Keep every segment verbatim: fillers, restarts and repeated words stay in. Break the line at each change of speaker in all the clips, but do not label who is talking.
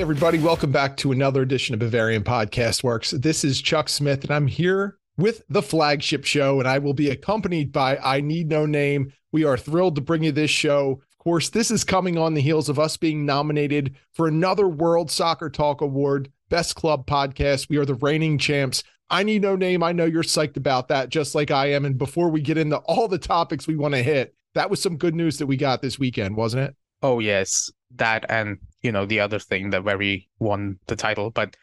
everybody. Welcome back to another edition of Bavarian Podcast Works. This is Chuck Smith, and I'm here with the flagship show, and I will be accompanied by I Need No Name. We are thrilled to bring you this show. Of course, this is coming on the heels of us being nominated for another World Soccer Talk Award, Best Club Podcast. We are the reigning champs. I Need No Name. I know you're psyched about that, just like I am. And before we get into all the topics we want to hit, that was some good news that we got this weekend, wasn't it?
Oh, yes. That and, you know, the other thing that where we won the title. But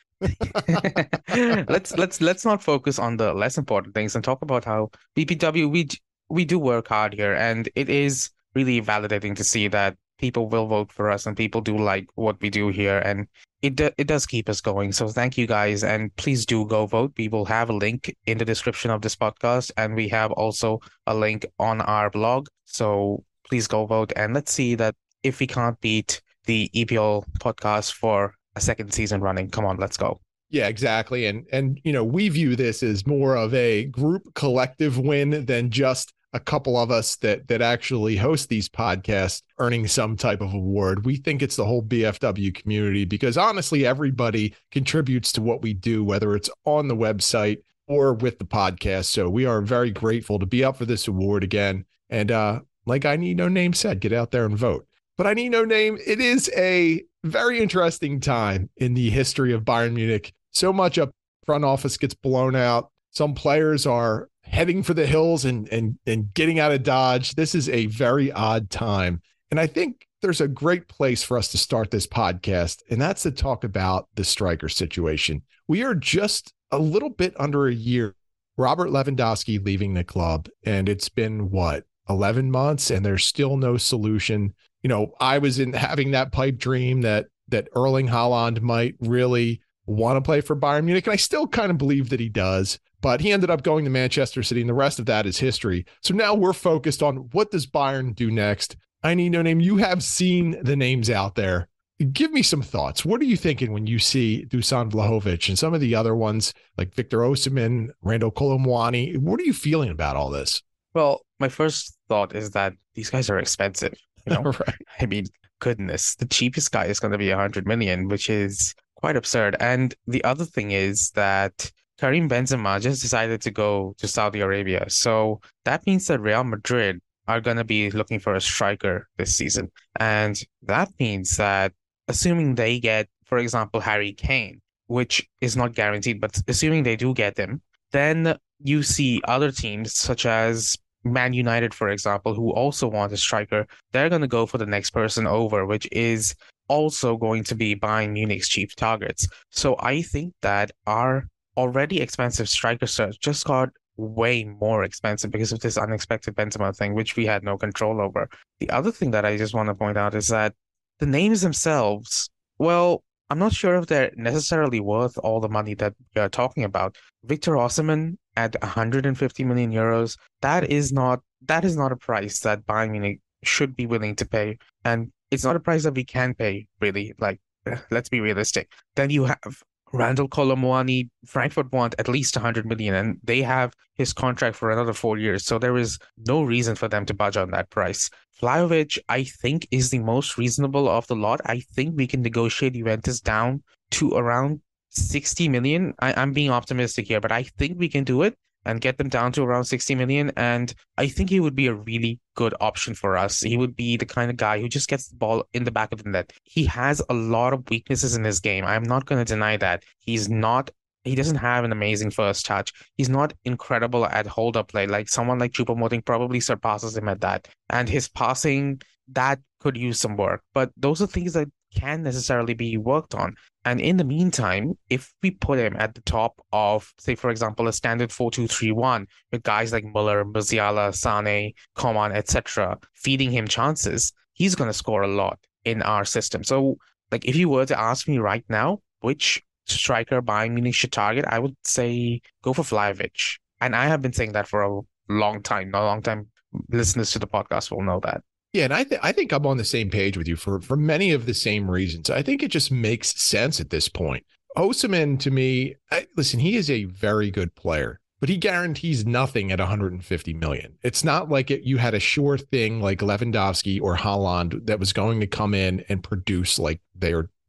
let's let's let's not focus on the less important things and talk about how B P W, we we do work hard here. And it is really validating to see that people will vote for us and people do like what we do here. And it, it does keep us going. So thank you, guys. And please do go vote. We will have a link in the description of this podcast. And we have also a link on our blog. So please go vote. And let's see that if we can't beat the E P L podcast for a second season running. Come on, let's go.
Yeah, exactly. And, and you know, we view this as more of a group collective win than just a couple of us that that actually host these podcasts earning some type of award. We think it's the whole B F W community because honestly, everybody contributes to what we do, whether it's on the website or with the podcast. So we are very grateful to be up for this award again. And uh, like I Need No Name said, get out there and vote. But I Need No Name, it is a very interesting time in the history of Bayern Munich. So much up front office gets blown out. Some players are heading for the hills and, and, and getting out of Dodge. This is a very odd time. And I think there's a great place for us to start this podcast, and that's to talk about the striker situation. We are just a little bit under a year. Robert Lewandowski leaving the club, and it's been, what, eleven months, and there's still no solution. You know, I was in having that pipe dream that that Erling Haaland might really want to play for Bayern Munich, and I still kind of believe that he does, but he ended up going to Manchester City, and the rest of that is history. So now we're focused on what does Bayern do next. I Need No Name. You have seen the names out there. Give me some thoughts. What are you thinking when you see Dusan Vlahovic and some of the other ones like Victor Osimhen, Randall Kolo Muani? What are you feeling about all this?
Well, my first thought is that these guys are expensive. You know,
right.
I mean, goodness, the cheapest guy is going to be one hundred million, which is quite absurd. And the other thing is that Karim Benzema just decided to go to Saudi Arabia. So that means that Real Madrid are going to be looking for a striker this season. And that means that assuming they get, for example, Harry Kane, which is not guaranteed, but assuming they do get him, then you see other teams such as Man United, for example, who also want a striker. They're going to go for the next person over, which is also going to be Bayern Munich's chief targets. So I think that our already expensive striker search just got way more expensive because of this unexpected Benzema thing, which we had no control over. The other thing that I just want to point out is that the names themselves, well, I'm not sure if they're necessarily worth all the money that we are talking about. Victor Osimhen at one hundred fifty million euros, that is not that is not a price that Bayern Munich should be willing to pay. And it's not a price that we can pay, really. Like, let's be realistic. Then you have Randall Kolo Muani. Frankfurt want at least one hundred million, and they have his contract for another four years. So there is no reason for them to budge on that price. Vlahovic, I think, is the most reasonable of the lot. I think we can negotiate Juventus down to around sixty million. I, I'm being optimistic here, but I think we can do it and get them down to around sixty million. And I think he would be a really good option for us. He would be the kind of guy who just gets the ball in the back of the net. He has a lot of weaknesses in his game. I'm not going to deny that. He's not, he doesn't have an amazing first touch. He's not incredible at hold-up play. Like someone like Choupo-Moting probably surpasses him at that. And his passing, that could use some work. But those are things that can't necessarily be worked on. And in the meantime, if we put him at the top of, say, for example, a standard four two three one with guys like Muller, Musiala, Sane, Coman, et cetera, feeding him chances, he's going to score a lot in our system. So, like, if you were to ask me right now, which striker Bayern Munich should target, I would say go for Vlahovic. And I have been saying that for a long time. A long time listeners to the podcast will know that.
Yeah, and I, th- I think I'm on the same page with you for, for many of the same reasons. I think it just makes sense at this point. Osimhen, to me, I, listen, he is a very good player, but he guarantees nothing at one hundred fifty million. It's not like it, you had a sure thing like Lewandowski or Haaland that was going to come in and produce like they are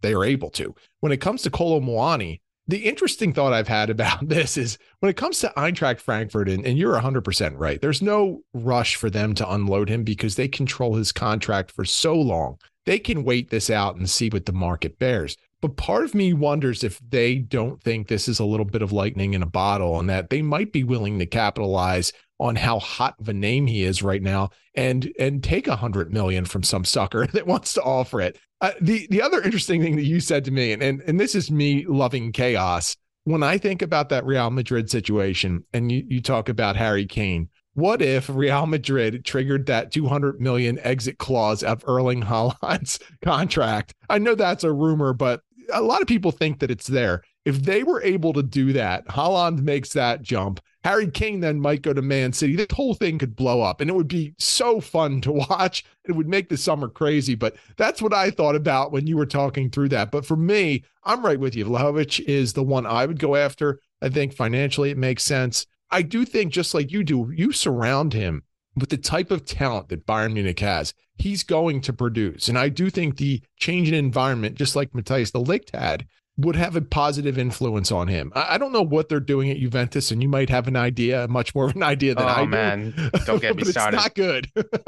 they are able to. When it comes to Kolo Muani, the interesting thought I've had about this is when it comes to Eintracht Frankfurt, and, and you're one hundred percent right, there's no rush for them to unload him because they control his contract for so long. They can wait this out and see what the market bears. But part of me wonders if they don't think this is a little bit of lightning in a bottle and that they might be willing to capitalize on how hot of a name he is right now and and take a hundred million from some sucker that wants to offer it. Uh, the the other interesting thing that you said to me, and, and and this is me loving chaos. When I think about that Real Madrid situation, and you you talk about Harry Kane, what if Real Madrid triggered that two hundred million exit clause of Erling Haaland's contract? I know that's a rumor, but a lot of people think that it's there. If they were able to do that, Haaland makes that jump. Harry Kane then might go to Man City. This whole thing could blow up, and it would be so fun to watch. It would make the summer crazy, but that's what I thought about when you were talking through that. But for me, I'm right with you. Vlahovic is the one I would go after. I think financially it makes sense. I do think, just like you do, you surround him with the type of talent that Bayern Munich has. He's going to produce. And I do think the change in environment, just like Matthias de Ligt had, would have a positive influence on him. I don't know what they're doing at Juventus, and you might have an idea, much more of an idea than
oh,
I do.
Oh, man. Don't get me
but
started.
It's not good.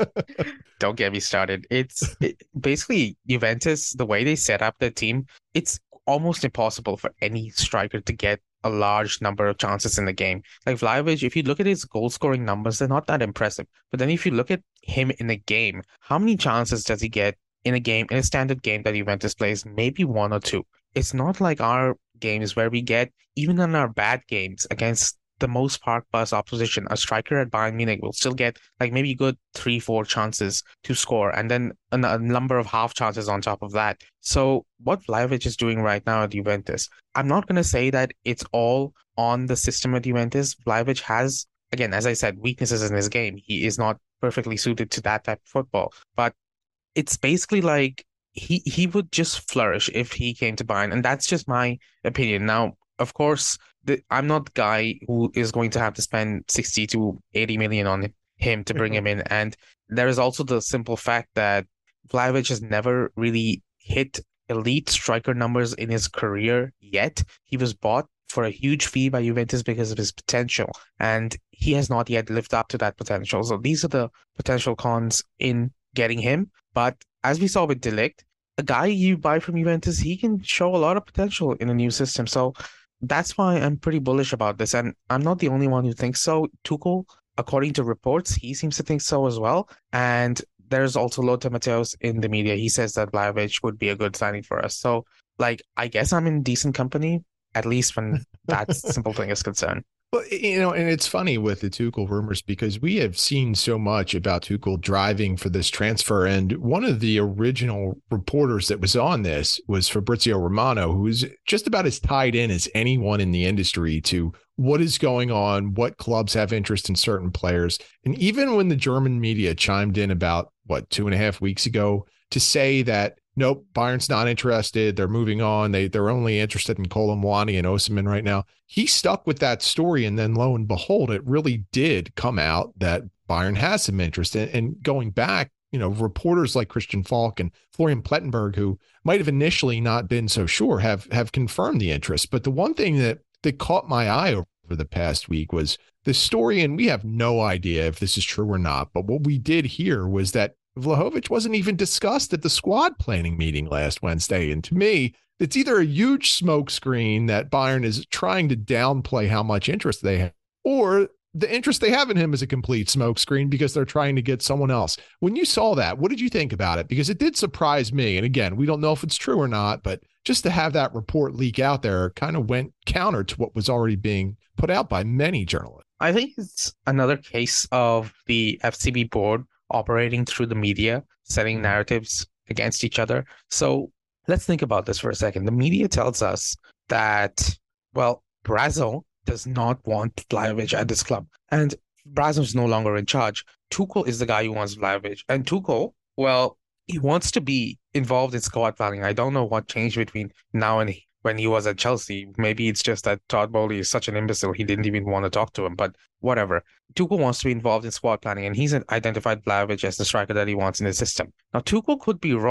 Don't get me started. It's it, basically Juventus, the way they set up their team, it's almost impossible for any striker to get a large number of chances in the game. Like Vlahovic, if you look at his goal scoring numbers, they're not that impressive. But then if you look at him in a game, how many chances does he get in a game, in a standard game that Juventus plays? Maybe one or two. It's not like our games where we get, even in our bad games against the most park bus opposition, a striker at Bayern Munich will still get like maybe good three, four chances to score, and then a, a number of half chances on top of that. So what Vlahovic is doing right now at Juventus, I'm not going to say that it's all on the system at Juventus. Vlahovic has, again, as I said, weaknesses in his game. He is not perfectly suited to that type of football, but it's basically like he he would just flourish if he came to Bayern, and that's just my opinion. Now, of course, the, I'm not the guy who is going to have to spend sixty to eighty million on him to bring him in, and there is also the simple fact that Vlahovic has never really hit elite striker numbers in his career yet. He was bought for a huge fee by Juventus because of his potential, and he has not yet lived up to that potential. So these are the potential cons in getting him. But as we saw with de Ligt, a guy you buy from Juventus, he can show a lot of potential in a new system. So that's why I'm pretty bullish about this. And I'm not the only one who thinks so. Tuchel, according to reports, he seems to think so as well. And there's also Lothar Matthäus in the media. He says that Vlahovic would be a good signing for us. So, like, I guess I'm in decent company, at least when that simple thing is concerned.
Well, you know, and it's funny with the Tuchel rumors because we have seen so much about Tuchel driving for this transfer. And one of the original reporters that was on this was Fabrizio Romano, who's just about as tied in as anyone in the industry to what is going on, what clubs have interest in certain players. And even when the German media chimed in about, what, two and a half weeks ago to say that, nope, Bayern's not interested. They're moving on. They, they're only interested in Kolo Muani and Osimhen right now. He stuck with that story. And then lo and behold, it really did come out that Bayern has some interest. And, and going back, you know, reporters like Christian Falk and Florian Plettenberg, who might have initially not been so sure, have, have confirmed the interest. But the one thing that, that caught my eye over the past week was the story. And we have no idea if this is true or not. But what we did hear was that Vlahovic wasn't even discussed at the squad planning meeting last Wednesday. And to me, it's either a huge smokescreen that Bayern is trying to downplay how much interest they have, or the interest they have in him is a complete smokescreen because they're trying to get someone else. When you saw that, what did you think about it? Because it did surprise me. And again, we don't know if it's true or not, but just to have that report leak out there kind of went counter to what was already being put out by many journalists.
I think it's another case of the F C B board operating through the media, setting narratives against each other. So let's think about this for a second. The media tells us that, well, Brazzo does not want Vlahovic at this club. And Brazzo's no longer in charge. Tuchel is the guy who wants Vlahovic. And Tuchel, well, he wants to be involved in squad planning. I don't know what changed between now and when he was at Chelsea. Maybe it's just that Todd Bowley is such an imbecile, he didn't even want to talk to him, but whatever. Tuchel wants to be involved in squad planning, and he's identified Vlahovic as the striker that he wants in his system. Now, Tuchel could be wrong.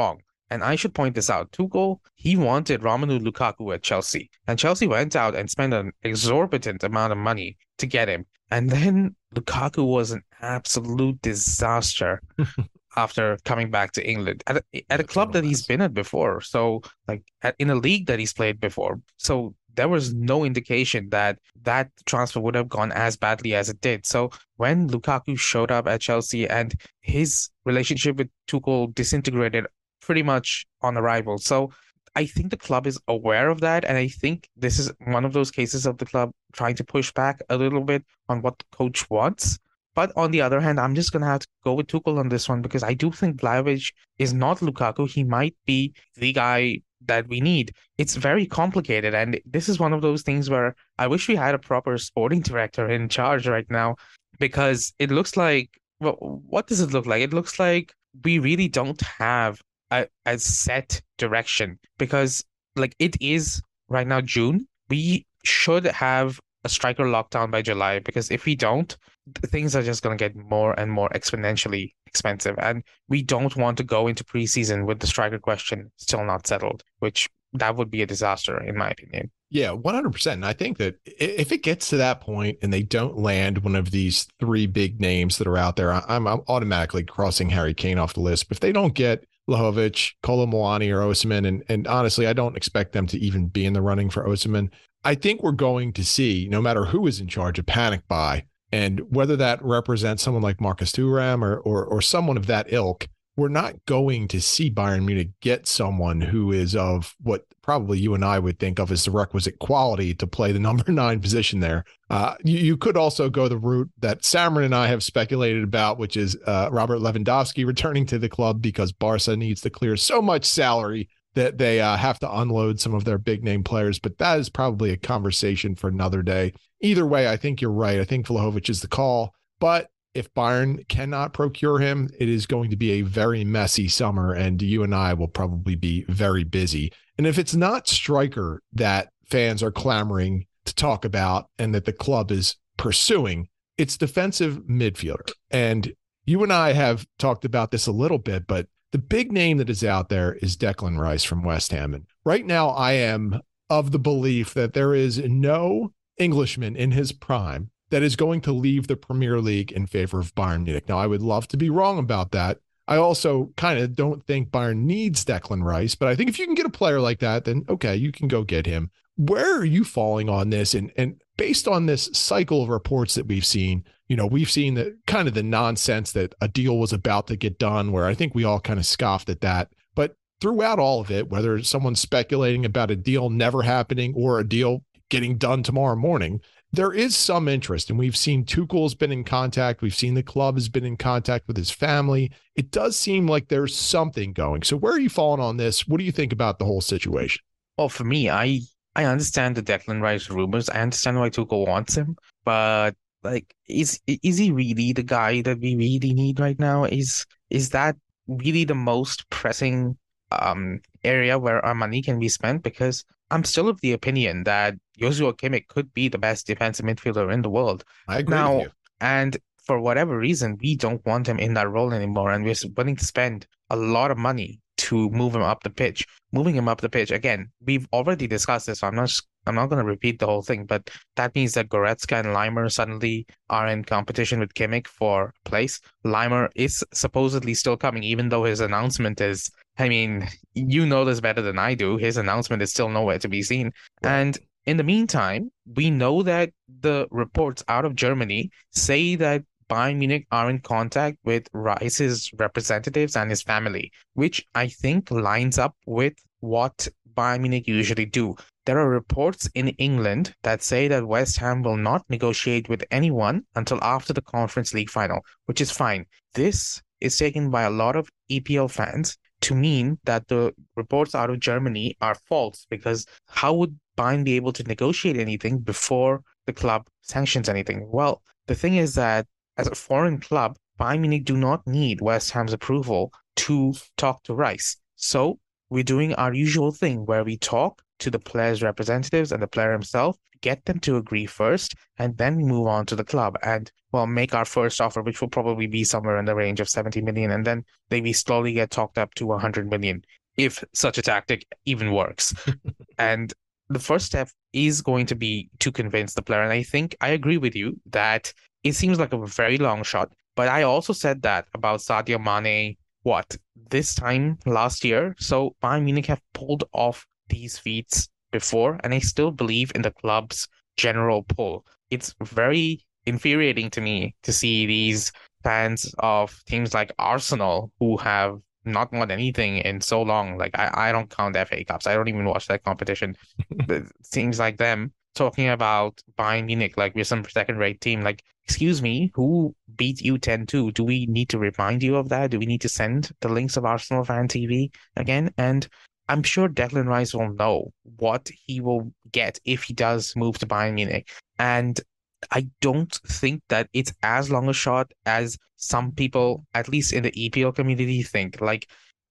And I should point this out. Tuchel, he wanted Romelu Lukaku at Chelsea. And Chelsea went out and spent an exorbitant amount of money to get him. And then Lukaku was an absolute disaster after coming back to England at a, at a club that he's been at before. So, like, at, in a league that he's played before. So, there was no indication that that transfer would have gone as badly as it did. So, when Lukaku showed up at Chelsea and his relationship with Tuchel disintegrated pretty much on arrival. So, I think the club is aware of that. And I think this is one of those cases of the club trying to push back a little bit on what the coach wants. But on the other hand, I'm just going to have to go with Tuchel on this one because I do think Vlahovic is not Lukaku. He might be the guy that we need. It's very complicated. And this is one of those things where I wish we had a proper sporting director in charge right now because it looks like, well, what does it look like? It looks like we really don't have a, a set direction because, like, it is right now June. We should have a striker lockdown by July because if we don't, things are just going to get more and more exponentially expensive. And we don't want to go into preseason with the striker question still not settled, which that would be a disaster, in my opinion.
Yeah, one hundred percent. And I think that if it gets to that point and they don't land one of these three big names that are out there, I'm, I'm automatically crossing Harry Kane off the list. But if they don't get Vlahovic, Kolo Muani, or Osimhen, and, and honestly, I don't expect them to even be in the running for Osimhen, I think we're going to see, no matter who is in charge, a panic buy. And whether that represents someone like Marcus Thuram or, or or someone of that ilk, we're not going to see Bayern Munich get someone who is of what probably you and I would think of as the requisite quality to play the number nine position there. Uh, you, you could also go the route that Samron and I have speculated about, which is uh, Robert Lewandowski returning to the club because Barca needs to clear so much salary that they uh, have to unload some of their big name players. But that is probably a conversation for another day. Either way, I think you're right. I think Vlahovic is the call. But if Bayern cannot procure him, it is going to be a very messy summer, and you and I will probably be very busy. And if it's not striker that fans are clamoring to talk about and that the club is pursuing, it's defensive midfielder. And you and I have talked about this a little bit, but the big name that is out there is Declan Rice from West Ham. And right now I am of the belief that there is no Englishman in his prime that is going to leave the Premier League in favor of Bayern Munich. Now, I would love to be wrong about that. I also kind of don't think Bayern needs Declan Rice, but I think if you can get a player like that, then okay, you can go get him. Where are you falling on this? And and based on this cycle of reports that we've seen, you know, we've seen the kind of the nonsense that a deal was about to get done, where I think we all kind of scoffed at that. But throughout all of it, whether someone's speculating about a deal never happening or a deal getting done tomorrow morning, there is some interest. And we've seen Tuchel's been in contact. We've seen the club has been in contact with his family. It does seem like there's something going. So where are you falling on this? What do you think about the whole situation?
Well, for me, I I understand the Declan Rice rumors. I understand why Tuchel wants him, but like, is is he really the guy that we really need right now? Is is that really the most pressing um area where our money can be spent? Because I'm still of the opinion that Joshua Kimmich could be the best defensive midfielder in the world.
I agree
now,
with you.
And for whatever reason, we don't want him in that role anymore, and we're willing to spend a lot of money to move him up the pitch. Moving him up the pitch, again, we've already discussed this, so I'm not I'm not going to repeat the whole thing, but that means that Goretzka and Leimer suddenly are in competition with Kimmich for place. Leimer is supposedly still coming, even though his announcement is, I mean, you know this better than I do. His announcement is still nowhere to be seen. Right. And in the meantime, we know that the reports out of Germany say that Bayern Munich are in contact with Rice's representatives and his family, which I think lines up with what Bayern Munich usually do. There are reports in England that say that West Ham will not negotiate with anyone until after the Conference League final, which is fine. This is taken by a lot of E P L fans to mean that the reports out of Germany are false, because how would Bayern be able to negotiate anything before the club sanctions anything? Well, the thing is that as a foreign club, Bayern Munich do not need West Ham's approval to talk to Rice. So we're doing our usual thing where we talk to the player's representatives and the player himself, get them to agree first, and then we move on to the club and, well, make our first offer, which will probably be somewhere in the range of seventy million, and then maybe slowly get talked up to one hundred million. if such a tactic even works. And the first step is going to be to convince the player. And I think I agree with you that it seems like a very long shot. But I also said that about Sadio Mane, what, this time last year? So Bayern Munich have pulled off these feats before, and I still believe in the club's general pull. It's very infuriating to me to see these fans of teams like Arsenal who have not won anything in so long. Like I, I don't count F A Cups. I don't even watch that competition. But teams like them talking about Bayern Munich like we're some second-rate team. Like, excuse me, who beat you ten two? Do we need to remind you of that? Do we need to send the links of Arsenal Fan T V again? And I'm sure Declan Rice will know what he will get if he does move to Bayern Munich. And I don't think that it's as long a shot as some people, at least in the E P L community, think. Like,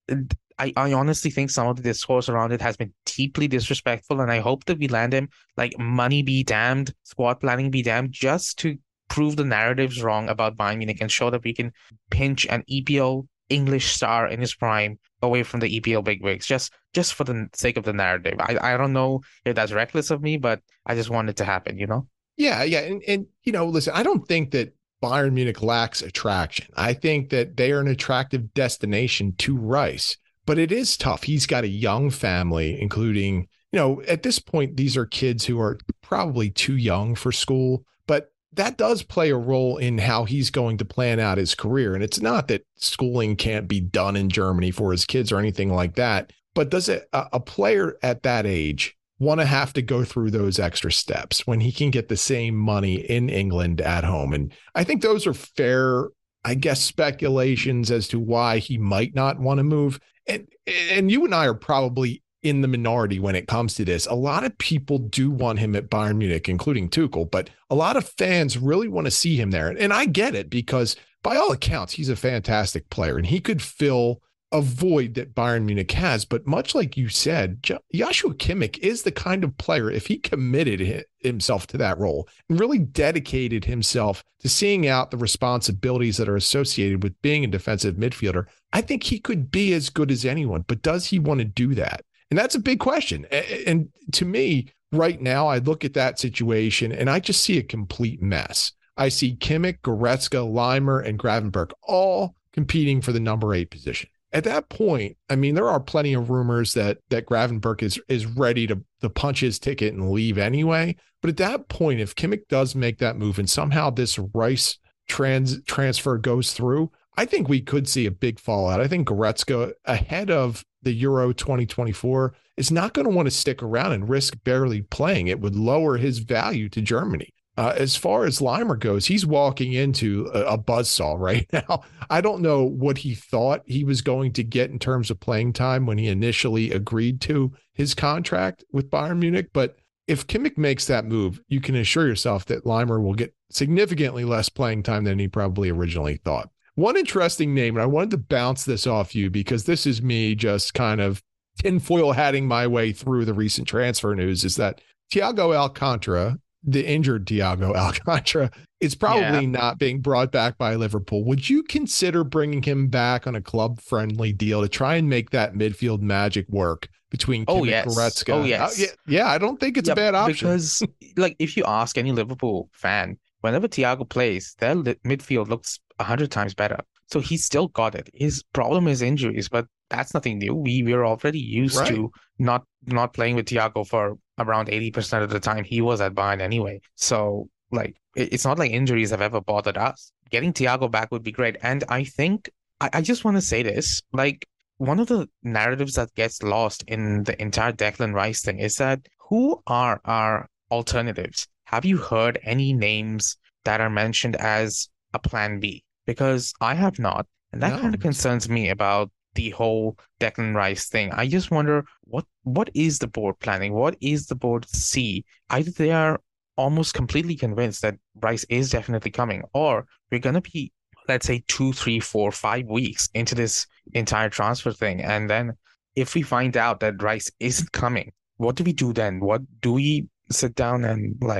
I, I honestly think some of the discourse around it has been deeply disrespectful, and I hope that we land him, like, money be damned, squad planning be damned, just to prove the narratives wrong about Bayern Munich and show that we can pinch an E P L English star in his prime away from the E P L bigwigs, just just for the sake of the narrative. I, I don't know if that's reckless of me, but I just want it to happen, you know?
Yeah, yeah. And, and, you know, listen, I don't think that Bayern Munich lacks attraction. I think that they are an attractive destination to Rice, but it is tough. He's got a young family, including, you know, at this point, these are kids who are probably too young for school, but that does play a role in how he's going to plan out his career. And it's not that schooling can't be done in Germany for his kids or anything like that, but does it, a, a player at that age want to have to go through those extra steps when he can get the same money in England at home? And I think those are fair, I guess, speculations as to why he might not want to move. And, and you and I are probably in the minority when it comes to this. A lot of people do want him at Bayern Munich, including Tuchel, but a lot of fans really want to see him there. And I get it, because by all accounts, he's a fantastic player and he could fill a void that Bayern Munich has. But much like you said, Joshua Kimmich is the kind of player, if he committed himself to that role and really dedicated himself to seeing out the responsibilities that are associated with being a defensive midfielder, I think he could be as good as anyone. But does he want to do that? And that's a big question. And to me, right now, I look at that situation and I just see a complete mess. I see Kimmich, Goretzka, Leimer, and Gravenberch all competing for the number eight position. At that point, I mean, there are plenty of rumors that that Gravenberch is is ready to, to punch his ticket and leave anyway. But at that point, if Kimmich does make that move and somehow this Rice trans transfer goes through, I think we could see a big fallout. I think Goretzka, ahead of the Euro twenty twenty-four, is not going to want to stick around and risk barely playing. It would lower his value to Germany. Uh, as far as Leimer goes, he's walking into a, a buzzsaw right now. I don't know what he thought he was going to get in terms of playing time when he initially agreed to his contract with Bayern Munich. But if Kimmich makes that move, you can assure yourself that Leimer will get significantly less playing time than he probably originally thought. One interesting name, and I wanted to bounce this off you because this is me just kind of tinfoil hatting my way through the recent transfer news, is that Thiago Alcantara, the injured Thiago Alcantara, is probably yeah. not being brought back by Liverpool. Would you consider bringing him back on a club-friendly deal to try and make that midfield magic work between Kimmich,
oh, yes.
Goretzka?
Oh, yes.
Uh, yeah, yeah, I don't think it's
yeah,
a bad option.
Because, like, if you ask any Liverpool fan, whenever Thiago plays, their midfield looks a hundred times better. So he's still got it. His problem is injuries, but that's nothing new. We we're already used right. to not not playing with Thiago for around eighty percent of the time he was at Bayern anyway. So, like, it's not like injuries have ever bothered us. Getting Thiago back would be great. And I think, I, I just want to say this, like, one of the narratives that gets lost in the entire Declan Rice thing is that who are our alternatives? Have you heard any names that are mentioned as a plan B? Because I have not. And that no. kind of concerns me about the whole Declan Rice thing. I just wonder, what what is the board planning? What is the board see? Either they are almost completely convinced that Rice is definitely coming, or we're going to be, let's say, two, three, four, five weeks into this entire transfer thing. And then if we find out that Rice isn't coming, what do we do then? What do we sit down and, like,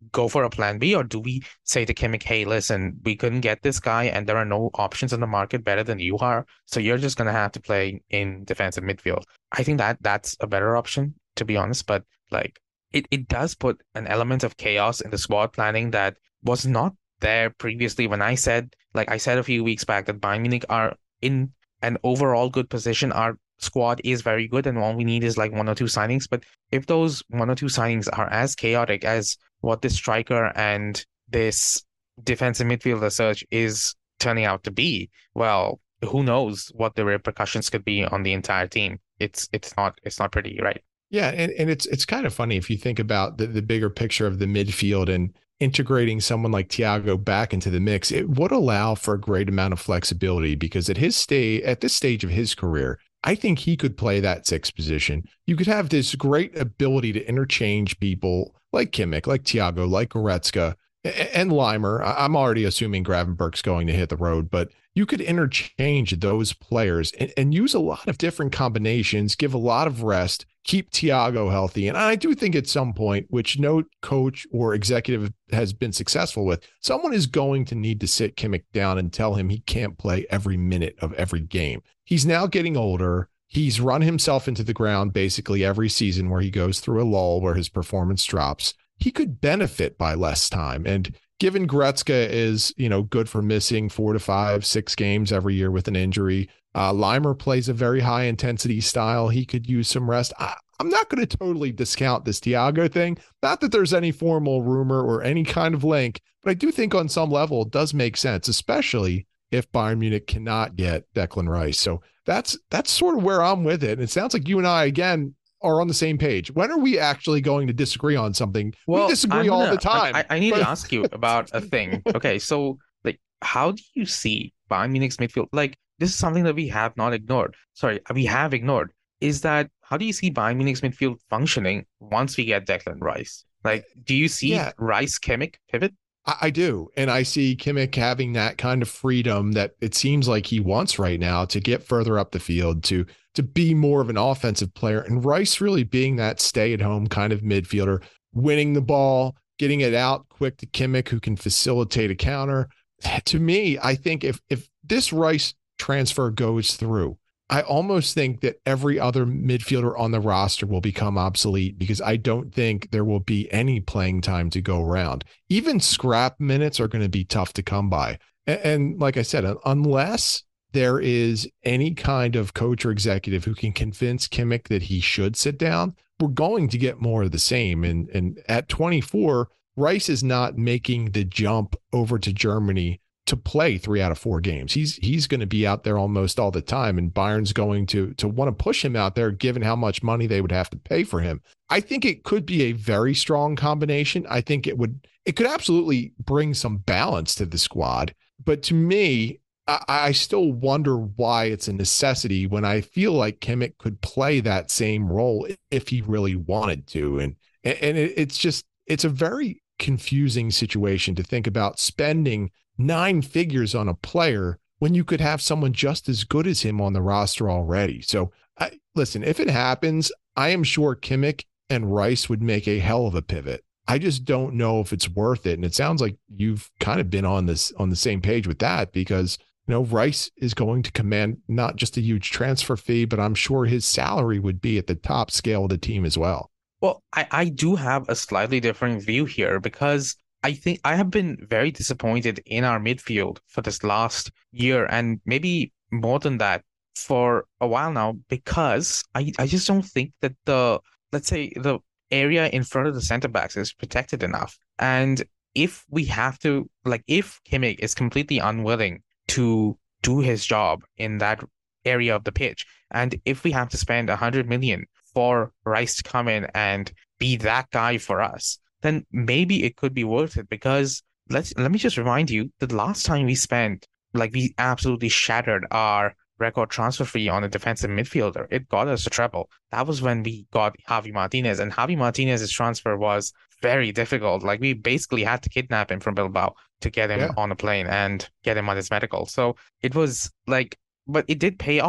go for a plan B, or do we say to Kimmich, hey, listen, we couldn't get this guy and there are no options in the market better than you are, so you're just going to have to play in defensive midfield. I think that that's a better option, to be honest, but like it, it does put an element of chaos in the squad planning that was not there previously. When I said, like I said a few weeks back, that Bayern Munich are in an overall good position, our squad is very good, and all we need is like one or two signings. But if those one or two signings are as chaotic as what this striker and this defensive midfielder search is turning out to be, well, who knows what the repercussions could be on the entire team. It's it's not it's not pretty, right?
Yeah, and, and it's it's kind of funny if you think about the, the bigger picture of the midfield and integrating someone like Thiago back into the mix. It would allow for a great amount of flexibility, because at his stay at this stage of his career, I think he could play that sixth position. You could have this great ability to interchange people like Kimmich, like Thiago, like Goretzka, and Laimer. I'm already assuming Gravenberch's going to hit the road, but you could interchange those players and, and use a lot of different combinations, give a lot of rest, keep Thiago healthy. And I do think at some point, which no coach or executive has been successful with, someone is going to need to sit Kimmich down and tell him he can't play every minute of every game. He's now getting older. He's run himself into the ground basically every season where he goes through a lull where his performance drops. He could benefit by less time. And given Goretzka is, you know, good for missing four to five, six games every year with an injury, uh, Laimer plays a very high intensity style. He could use some rest. I, I'm not going to totally discount this Thiago thing. Not that there's any formal rumor or any kind of link, but I do think on some level it does make sense, especially if Bayern Munich cannot get Declan Rice. So that's that's sort of where I'm with it. And it sounds like you and I, again, are on the same page. When are we actually going to disagree on something?
Well,
we disagree
gonna,
all the time.
I, I need but... to ask you about a thing. Okay, so like, how do you see Bayern Munich's midfield? Like, this is something that we have not ignored. Sorry, we have ignored. Is that how do you see Bayern Munich's midfield functioning once we get Declan Rice? Like, do you see yeah. Rice Kimmich pivot?
I, I do. And I see Kimmich having that kind of freedom that it seems like he wants right now to get further up the field, to to be more of an offensive player. And Rice really being that stay-at-home kind of midfielder, winning the ball, getting it out quick to Kimmich, who can facilitate a counter. To me, I think if if this Rice transfer goes through, I almost think that every other midfielder on the roster will become obsolete, because I don't think there will be any playing time to go around. Even scrap minutes are going to be tough to come by. And, and like I said, unless there is any kind of coach or executive who can convince Kimmich that he should sit down, we're going to get more of the same. And, and at twenty-four, Rice is not making the jump over to Germany to play three out of four games. He's he's going to be out there almost all the time, and Bayern's going to to want to push him out there, given how much money they would have to pay for him. I think it could be a very strong combination. I think it would it could absolutely bring some balance to the squad. But to me, I, I still wonder why it's a necessity when I feel like Kimmich could play that same role if he really wanted to. And and it, it's just it's a very confusing situation to think about spending nine figures on a player when you could have someone just as good as him on the roster already. So I, listen, if it happens, I am sure Kimmich and Rice would make a hell of a pivot. I just don't know if it's worth it. And it sounds like you've kind of been on this on the same page with that, because, you know, Rice is going to command not just a huge transfer fee, but I'm sure his salary would be at the top scale of the team as well.
Well, I, I do have a slightly different view here, because I think I have been very disappointed in our midfield for this last year, and maybe more than that for a while now, because I, I just don't think that the, let's say, the area in front of the center backs is protected enough. And if we have to, like, if Kimmich is completely unwilling to do his job in that area of the pitch, and if we have to spend one hundred million for Rice to come in and be that guy for us, then maybe it could be worth it. Because let's let me just remind you, the last time we spent, like, we absolutely shattered our record transfer fee on a defensive midfielder. It got us a treble. That was when we got Javi Martinez, and Javi Martinez's transfer was very difficult. Like, we basically had to kidnap him from Bilbao to get him yeah. on a plane and get him on his medical. So it was like, but it did pay off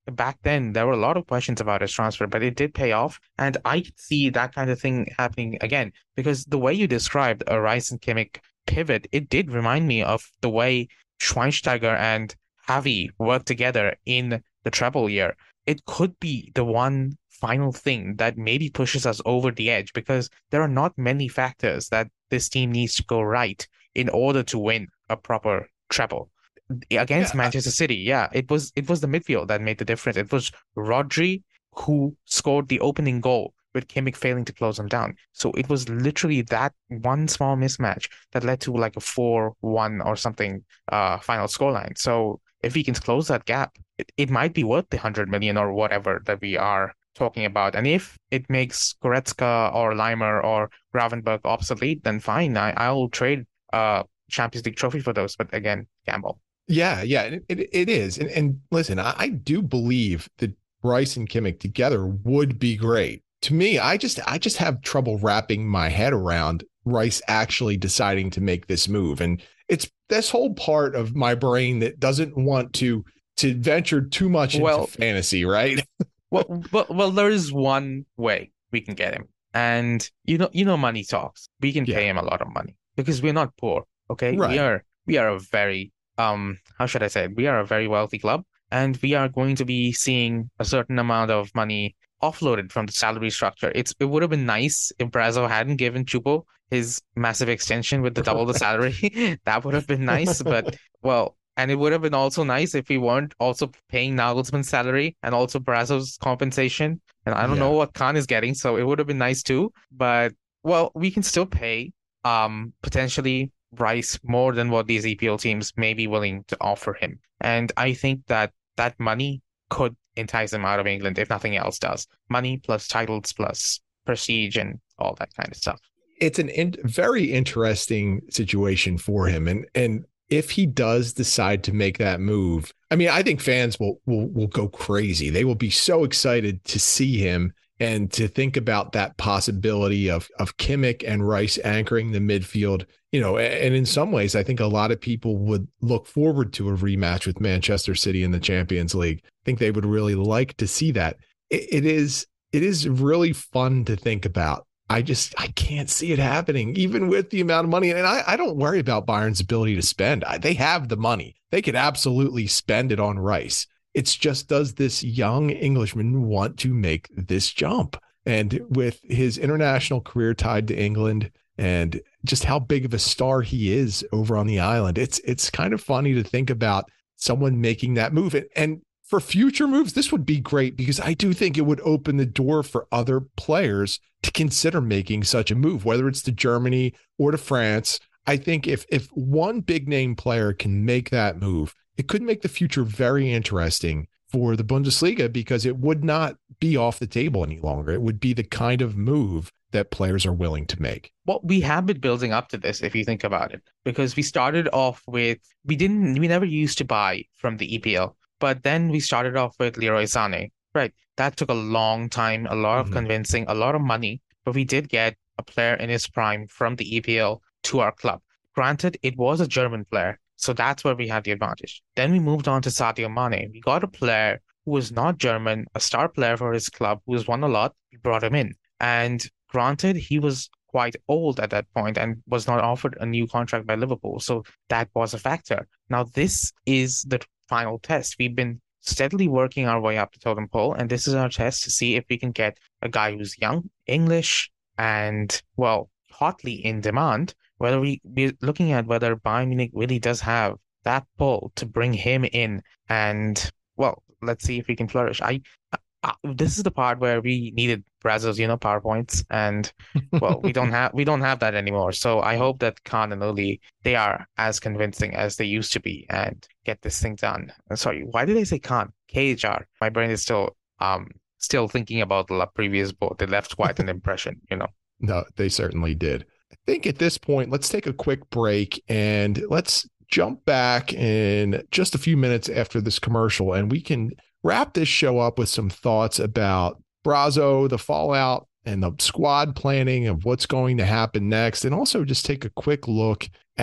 back then there were a lot of questions about his transfer, but it did pay off. And I could see that kind of thing happening again, because the way you described a Rice and Kimmich pivot, it did remind me of the way Schweinsteiger and Javi worked together in the treble year. It could be the one final thing that maybe pushes us over the edge, because there are not many factors that this team needs to go right in order to win a proper treble. Against
Yeah.
Manchester City, yeah, it was it was the midfield that made the difference. It was Rodri who scored the opening goal, with Kimmich failing to close him down. So it was literally that one small mismatch that led to like a four one or something uh final scoreline. So if we can close that gap, it, it might be worth the one hundred million or whatever that we are talking about. And if it makes Goretzka or Leimer or Gravenberch obsolete, then fine. I, I'll trade a Champions League trophy for those. But again, gamble.
Yeah, yeah, it, it, it is. And, and listen, I, I do believe that Rice and Kimmich together would be great. To me, I just I just have trouble wrapping my head around Rice actually deciding to make this move. And it's this whole part of my brain that doesn't want to to venture too much into
Well,
fantasy, right?
well, well, well, there is one way we can get him. And you know, you know, money talks. We can
Yeah.
pay him a lot of money because we're not poor. Okay.
Right.
We are we are a very um how should I say it? We are a very wealthy club, and we are going to be seeing a certain amount of money offloaded from the salary structure. It's it would have been nice if Brazo hadn't given Chupo his massive extension with the double the salary. That would have been nice, but well, and it would have been also nice if we weren't also paying Nagelsmann's salary and also Brazo's compensation. And I don't
Yeah.
know what Khan is getting, so it would have been nice too. But well, we can still pay um potentially Rice more than what these E P L teams may be willing to offer him. And I think that that money could entice him out of England if nothing else does. Money plus titles plus prestige and all that kind of stuff.
It's an in, very interesting situation for him. And and if he does decide to make that move, I mean, I think fans will will will go crazy. They will be so excited to see him and to think about that possibility of of Kimmich and Rice anchoring the midfield. You know, and in some ways, I think a lot of people would look forward to a rematch with Manchester City in the Champions League. I think they would really like to see that. It, it is it is really fun to think about. I just I can't see it happening, even with the amount of money. And I, I don't worry about Bayern's ability to spend. I, they have the money. They could absolutely spend it on Rice. It's just, does this young Englishman want to make this jump? And with his international career tied to England and just how big of a star he is over on the island, it's it's kind of funny to think about someone making that move. And, and for future moves, this would be great, because I do think it would open the door for other players to consider making such a move, whether it's to Germany or to France. I think if if one big name player can make that move, it could make the future very interesting for the Bundesliga, because it would not be off the table any longer. It would be the kind of move that players are willing to make.
Well, we have been building up to this, if you think about it, because we started off with we didn't we never used to buy from the E P L, but then we started off with Leroy Sané. Right. That took a long time, a lot of
Mhm.
convincing, a lot of money, but we did get a player in his prime from the E P L to our club. Granted, it was a German player, so that's where we had the advantage. Then we moved on to Sadio Mane. We got a player who was not German, a star player for his club, who has won a lot. We brought him in. And granted, he was quite old at that point and was not offered a new contract by Liverpool, so that was a factor. Now, this is the final test. We've been steadily working our way up the totem pole, and this is our test to see if we can get a guy who's young, English, and, well, hotly in demand, whether we, we're looking at whether Bayern Munich really does have that pull to bring him in, and, well, let's see if we can flourish. I, I this is the part where we needed Brazil's, you know, PowerPoints, and, well, we don't have we don't have that anymore. So I hope that Khan and Uli, they are as convincing as they used to be and get this thing done. Sorry, why did I say Khan? K H R. My brain is still um still thinking about the previous boat. They left quite an impression, you know.
No, they certainly did. I think at this point, let's take a quick break and let's jump back in just a few minutes after this commercial, and we can wrap this show up with some thoughts about Brazo, the fallout, and the squad planning of what's going to happen next, and also just take a quick look at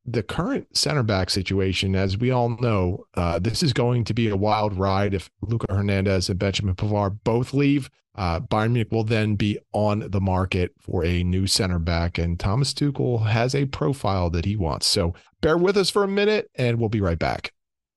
the current center back situation, as we all know, uh, this is going to be a wild ride. If Luca Hernandez and Benjamin Pavard both leave, uh, Bayern Munich will then be on the market for a new center back, and Thomas Tuchel has a profile that he wants. So bear with us for a minute, and we'll be right back.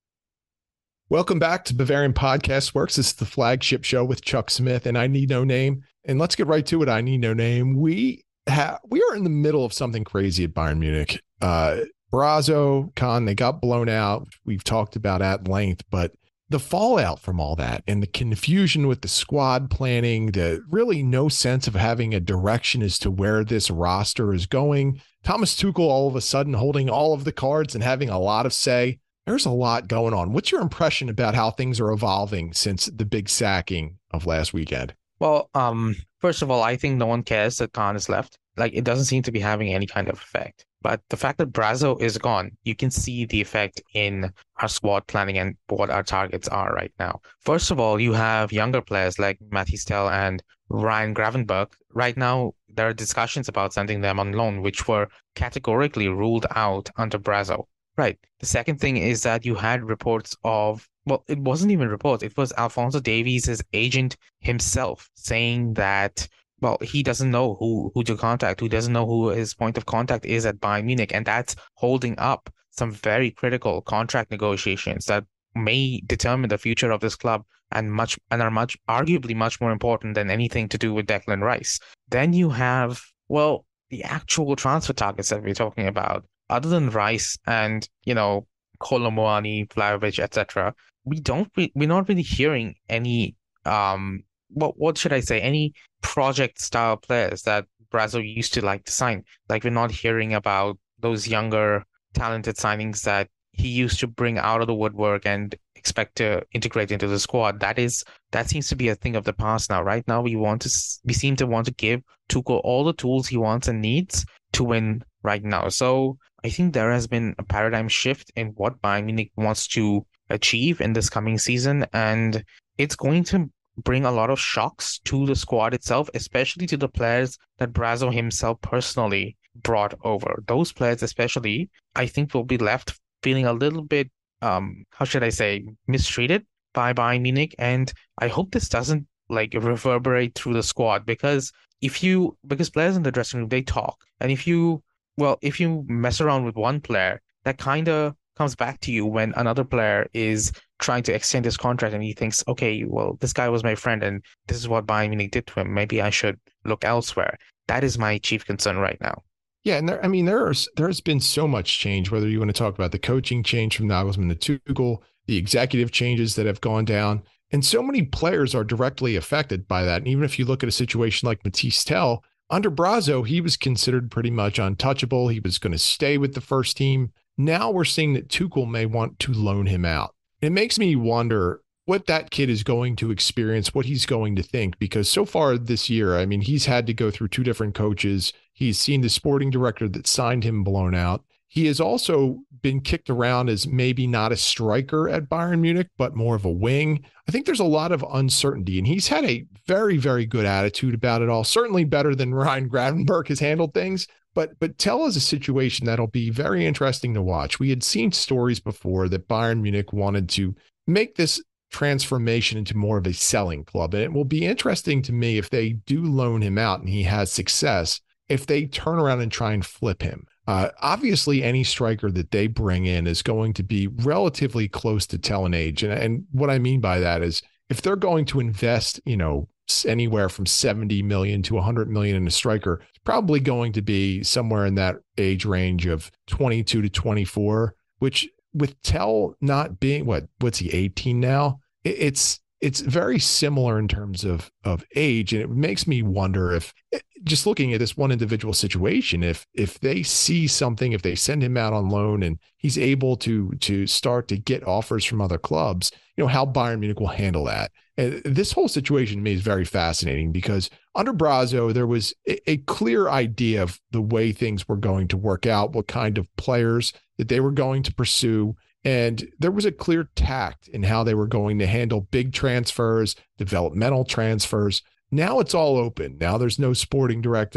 Welcome back to Bavarian Podcast Works. This is the flagship show with Chuck Smith and I Need No Name. And let's get right to it. I Need No Name. We have we are in the middle of something crazy at Bayern Munich. Uh, Brazzo, Kahn, they got blown out. We've talked about at length, but the fallout from all that and the confusion with the squad planning, the really no sense of having a direction as to where this roster is going. Thomas Tuchel all of a sudden holding all of the cards and having a lot of say. There's a lot going on. What's your impression about how things are evolving since the big sacking of last weekend?
Well, um, first of all, I think no one cares that Kahn is left. Like, it doesn't seem to be having any kind of effect. But the fact that Brazzo is gone, you can see the effect in our squad planning and what our targets are right now. First of all, you have younger players like Mathys Tel and Ryan Gravenberch. Right now, there are discussions about sending them on loan, which were categorically ruled out under Brazzo. Right. The second thing is that you had reports of, well, it wasn't even reports. It was Alphonso Davies, his agent himself, saying that, well, he doesn't know who, who to contact, who doesn't know who his point of contact is at Bayern Munich. And that's holding up some very critical contract negotiations that may determine the future of this club and much and are much arguably much more important than anything to do with Declan Rice. Then you have, well, the actual transfer targets that we're talking about. Other than Rice and, you know, Kolo Muani, Vlahovic, et cetera, we don't re- we're not really hearing any um what what should I say any project style players that Brazzo used to like to sign. Like, we're not hearing about those younger talented signings that he used to bring out of the woodwork and expect to integrate into the squad. That is that seems to be a thing of the past now. Right now, we want to we seem to want to give Tuchel all the tools he wants and needs to win right now. So I think there has been a paradigm shift in what Bayern Munich wants to achieve in this coming season, and it's going to bring a lot of shocks to the squad itself, especially to the players that Brazzo himself personally brought over. Those players especially, I think, will be left feeling a little bit, um, how should I say, mistreated by Bayern Munich, and I hope this doesn't like reverberate through the squad, because if you, because players in the dressing room, they talk, and if you Well, if you mess around with one player, that kind of comes back to you when another player is trying to extend his contract and he thinks, okay, well, this guy was my friend and this is what Bayern Munich did to him. Maybe I should look elsewhere. That is my chief concern right now.
Yeah, and there, I mean, there's there's been so much change, whether you want to talk about the coaching change from Nagelsmann to Tuchel, the executive changes that have gone down, and so many players are directly affected by that. And even if you look at a situation like Mathys Tel, under Brazzo, he was considered pretty much untouchable. He was going to stay with the first team. Now we're seeing that Tuchel may want to loan him out. It makes me wonder what that kid is going to experience, what he's going to think, because so far this year, I mean, he's had to go through two different coaches. He's seen the sporting director that signed him blown out. He has also been kicked around as maybe not a striker at Bayern Munich, but more of a wing. I think there's a lot of uncertainty, and he's had a very, very good attitude about it all. Certainly better than Ryan Gravenberch has handled things. But but Tel is a situation that'll be very interesting to watch. We had seen stories before that Bayern Munich wanted to make this transformation into more of a selling club. And it will be interesting to me if they do loan him out and he has success, if they turn around and try and flip him. Uh, obviously, any striker that they bring in is going to be relatively close to Tel in age. And, and what I mean by that is if they're going to invest, you know, anywhere from seventy million to one hundred million in a striker, it's probably going to be somewhere in that age range of twenty-two to twenty-four, which with Tel not being, what, what's he, eighteen now? It, it's it's very similar in terms of of age. And it makes me wonder if, just looking at this one individual situation, if if they see something, if they send him out on loan and he's able to to start to get offers from other clubs, you know, how Bayern Munich will handle that. And this whole situation to me is very fascinating because under Brazzo, there was a, a clear idea of the way things were going to work out, what kind of players that they were going to pursue. And there was a clear tact in how they were going to handle big transfers, developmental transfers. Now it's all open. Now there's no sporting director.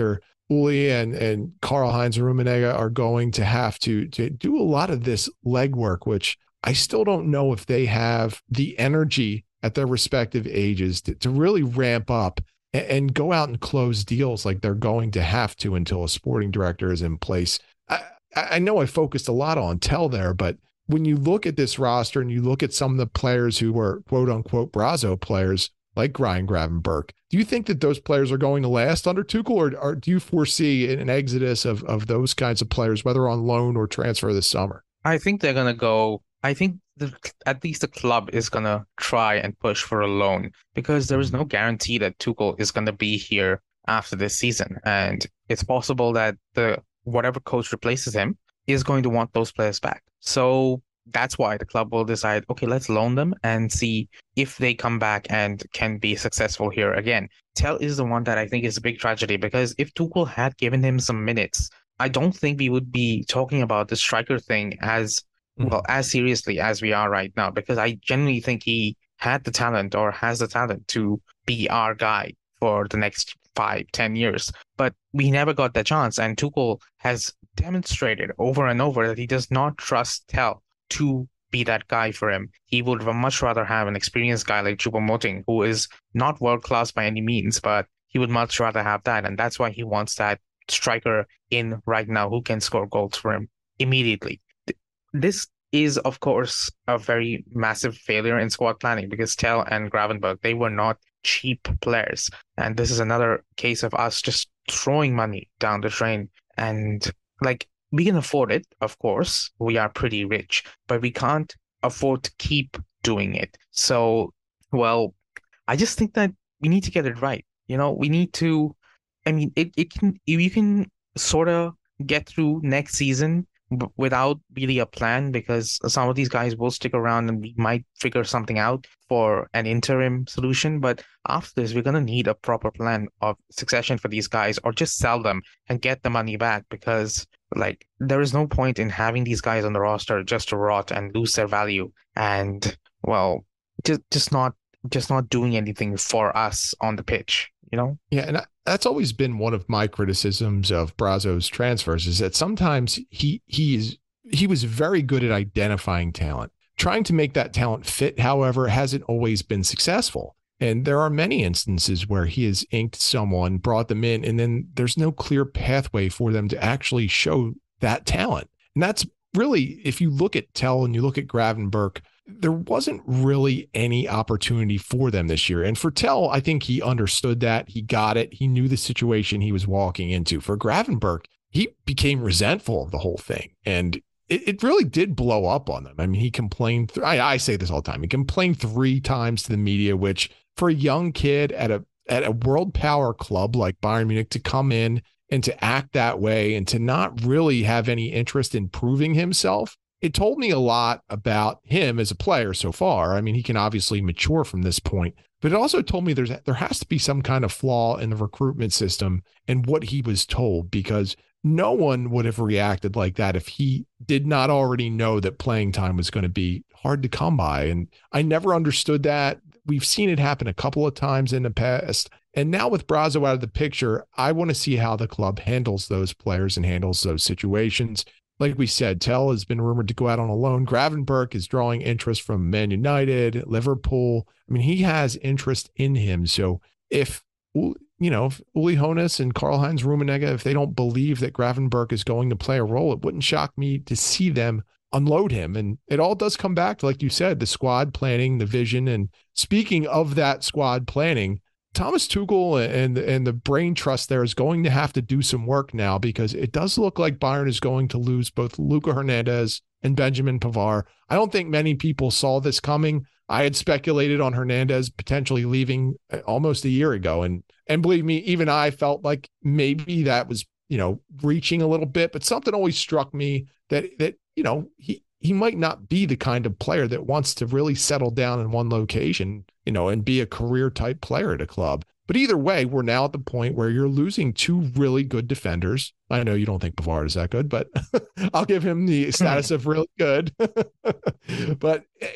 Uli and, and Karl-Heinz Rummenigge are going to have to, to do a lot of this legwork, which I still don't know if they have the energy at their respective ages to, to really ramp up and, and go out and close deals like they're going to have to until a sporting director is in place. I, I know I focused a lot on Tell there, but when you look at this roster and you look at some of the players who were quote unquote Brazo players, like Ryan Gravenberch, do you think that those players are going to last under Tuchel, or, or do you foresee an exodus of, of those kinds of players, whether on loan or transfer this summer?
I think they're going to go. I think the, at least the club is going to try and push for a loan, because there is no guarantee that Tuchel is going to be here after this season. And it's possible that the whatever coach replaces him is going to want those players back. So that's why the club will decide, okay, let's loan them and see if they come back and can be successful here again. Tell is the one that I think is a big tragedy, because if Tuchel had given him some minutes, I don't think we would be talking about the striker thing as mm-hmm. well, as seriously as we are right now, because I genuinely think he had the talent or has the talent to be our guy for the next five, ten years. But we never got that chance. And Tuchel has demonstrated over and over that he does not trust Tell to be that guy for him. He would much rather have an experienced guy like Choupo-Moting, who is not world-class by any means, but he would much rather have that. And that's why he wants that striker in right now who can score goals for him immediately. This is, of course, a very massive failure in squad planning, because Tell and Gravenberch, they were not cheap players. And this is another case of us just throwing money down the drain. And like, we can afford it, of course. We are pretty rich, but we can't afford to keep doing it. So, well, I just think that we need to get it right. You know, we need to, I mean, it, it can, you can sort of get through next season b- without really a plan, because some of these guys will stick around and we might figure something out for an interim solution. But after this, we're going to need a proper plan of succession for these guys, or just sell them and get the money back, because like, there is no point in having these guys on the roster just to rot and lose their value, and well, just just not just not doing anything for us on the pitch, you know?
Yeah, and that's always been one of my criticisms of Brazo's transfers, is that sometimes he he is he was very good at identifying talent. Trying to make that talent fit, however, hasn't always been successful. And there are many instances where he has inked someone, brought them in, and then there's no clear pathway for them to actually show that talent. And that's really, if you look at Tell and you look at Gravenberch, there wasn't really any opportunity for them this year. And for Tell, I think he understood that. He got it. He knew the situation he was walking into. For Gravenberch, he became resentful of the whole thing. And it, it really did blow up on them. I mean, he complained. Th- I, I say this all the time. He complained three times to the media, which for a young kid at a at a world power club like Bayern Munich to come in and to act that way and to not really have any interest in proving himself, it told me a lot about him as a player so far. I mean, he can obviously mature from this point, but it also told me there's there has to be some kind of flaw in the recruitment system and what he was told, because no one would have reacted like that if he did not already know that playing time was going to be hard to come by. And I never understood that. We've seen it happen a couple of times in the past. And now with Brazo out of the picture, I want to see how the club handles those players and handles those situations. Like we said, Tell has been rumored to go out on a loan. Gravenberch is drawing interest from Man United, Liverpool. I mean, he has interest in him. So if, you know, if Uli Hoeneß and Karl-Heinz Rummenigge, if they don't believe that Gravenberch is going to play a role, it wouldn't shock me to see them unload him. And it all does come back to, like you said, the squad planning, the vision. And speaking of that squad planning, Thomas Tuchel and, and the brain trust there is going to have to do some work now, because it does look like Bayern is going to lose both Luca Hernandez and Benjamin Pavard. I don't think many people saw this coming. I had speculated on Hernandez potentially leaving almost a year ago. And, and believe me, even I felt like maybe that was, you know, reaching a little bit, but something always struck me that, that, you know, he, he might not be the kind of player that wants to really settle down in one location, you know, and be a career type player at a club. But either way, we're now at the point where you're losing two really good defenders. I know you don't think Pavard is that good, but I'll give him the status of really good. But I mean,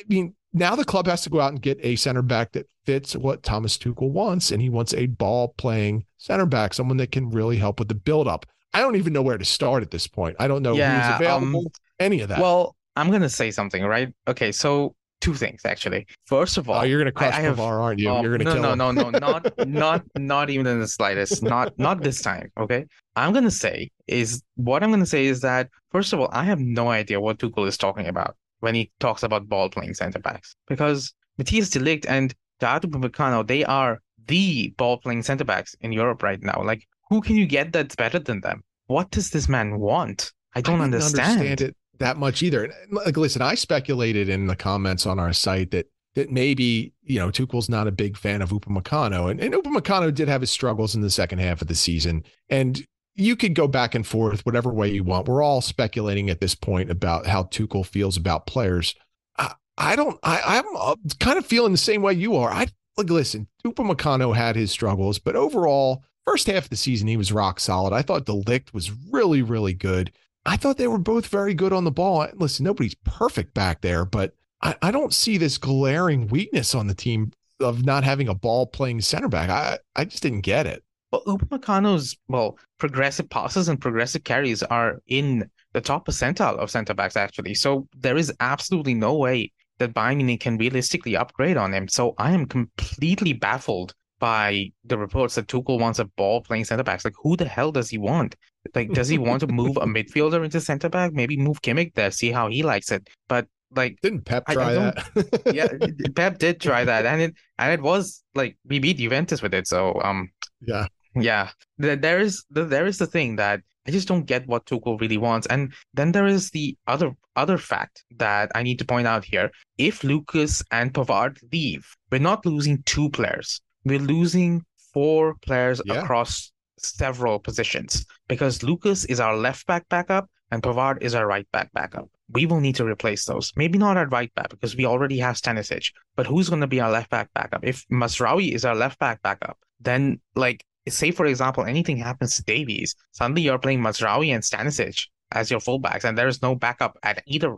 now the club has to go out and get a center back that fits what Thomas Tuchel wants, and he wants a ball-playing center back, someone that can really help with the build-up. I don't even know where to start at this point. I don't know
Yeah,
who's available,
um,
any of that.
Well, I'm gonna say something, right? Okay, so two things actually. First of all,
oh, you're gonna crush
I, I have,
Pavard, aren't you?
um,
You're gonna
no,
kill
no,
him.
no, no, not, not, not even in the slightest. Not, not this time. Okay, I'm gonna say is what I'm gonna say is that first of all, I have no idea what Tuchel is talking about when he talks about ball playing center backs, because Matthias de Ligt and Dayot Upamecano, they are the ball playing center backs in Europe right now. Like, who can you get that's better than them? What does this man want? I don't
I didn't
understand.
understand it that much either. Like, listen, I speculated in the comments on our site that that maybe, you know, Tuchel's not a big fan of Upamecano, and, and Upamecano did have his struggles in the second half of the season. And you could go back and forth whatever way you want. We're all speculating at this point about how Tuchel feels about players. I, I don't. I, I'm kind of feeling the same way you are. I like listen. Upamecano had his struggles, but overall, first half of the season he was rock solid. I thought de Ligt was really, really good. I thought they were both very good on the ball. Listen, nobody's perfect back there, but I, I don't see this glaring weakness on the team of not having a ball playing center back. I, I just didn't get it.
Well, Upamecano's, well, progressive passes and progressive carries are in the top percentile of center backs, actually. So there is absolutely no way that Bayern Munich can realistically upgrade on him. So I am completely baffled by the reports that Tuchel wants a ball playing center backs. Like, who the hell does he want? Like, does he want to move a midfielder into center back? Maybe move Kimmich there, see how he likes it. But like,
didn't Pep
I,
try
I
that?
yeah, Pep did try that, and it and it was like we beat Juventus with it. So um,
yeah,
yeah, there, there is the, there is the thing that I just don't get what Tuchel really wants. And then there is the other other fact that I need to point out here. If Lucas and Pavard leave, we're not losing two players. We're losing four players
yeah.
across several positions, because Lucas is our left back backup and Pavard is our right back backup. We will need to replace those. Maybe not at right back because we already have Stanisic, but who's going to be our left back backup? If Mazraoui is our left back backup, then like, say for example, anything happens to Davies, suddenly you're playing Mazraoui and Stanisic as your fullbacks, and there is no backup at either.